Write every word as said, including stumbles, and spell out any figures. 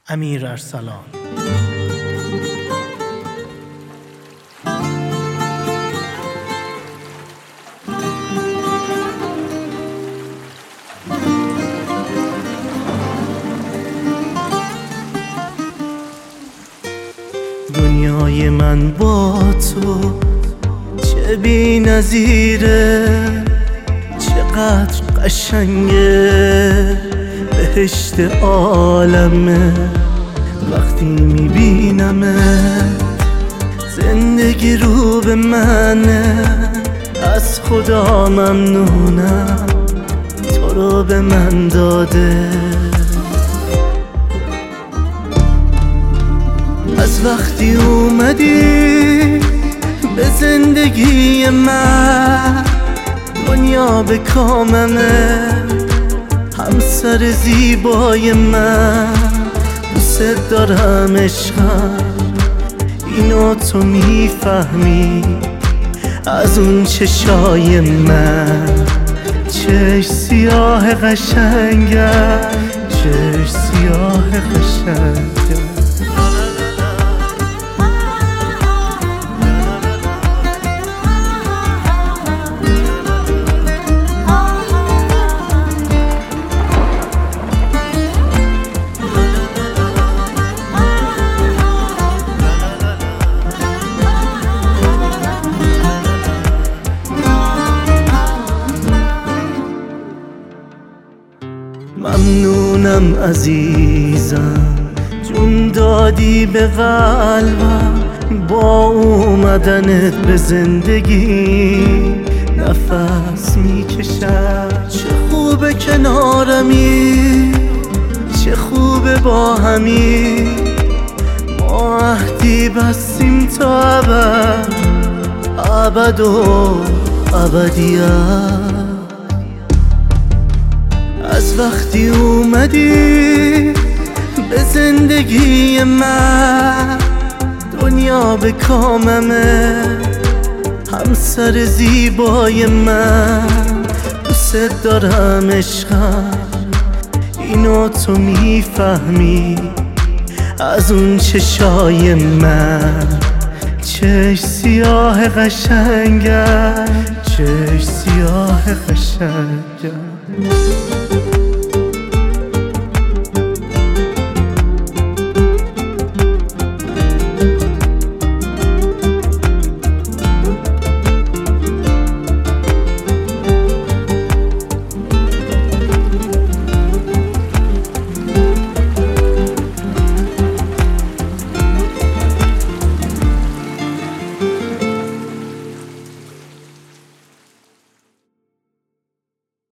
امیر ارسلان. دنیای من با تو چه بی نظیره، چقدر قشنگه، بهشت عالمه. وقتی میبینمه زندگی رو به منه، از خدا ممنونم تو رو به من داده. از وقتی اومدی به زندگی من، دنیا به کاممه، همسر زیبای من. دوست دارم عشقم، اینو تو میفهمی از اون چشای من. چشم سیاه قشنگم، چشم سیاه قشنگم. ممنونم عزیزم، جون دادی به قلبم با اومدنت به زندگی. نفس میکشم، چه خوبه کنارمی، چه خوبه با همی. ما عهدی بستیم تا ابد، ابد و ابدیت. از وقتی اومدی به زندگی من، دنیا به کاممه، همسر زیبای من. دوست دارم عشقم، اینو تو میفهمی از اون چشای من. چشم سیاه قشنگم، چشم سیاه قشنگم.